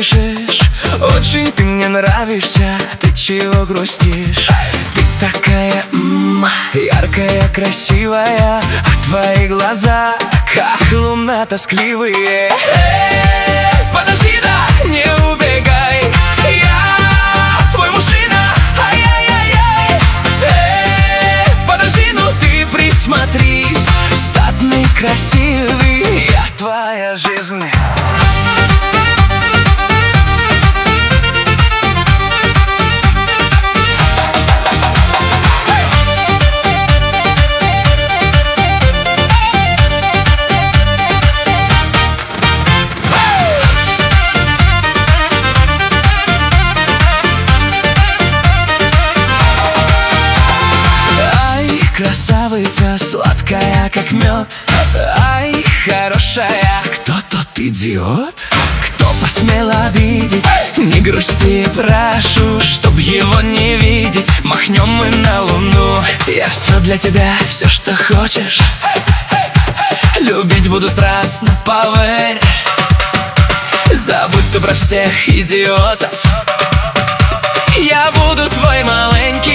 пишешь: очень ты мне нравишься, ты чего грустишь? Ты такая яркая, красивая, а твои глаза как луна тоскливые. Подожди, да, не убегай, я твой мужчина, ай-яй-яй-яй. Подожди, ну ты присмотрись, статный, красивый, я твоя жизнь. Красавица, сладкая, как мед. Ай, хорошая, кто тот идиот, кто посмел обидеть? Не грусти, прошу, чтоб его не видеть. Махнем мы на луну, я все для тебя, все, что хочешь. Любить буду страстно, поверь. Забудь ты про всех идиотов. Я буду твой маленький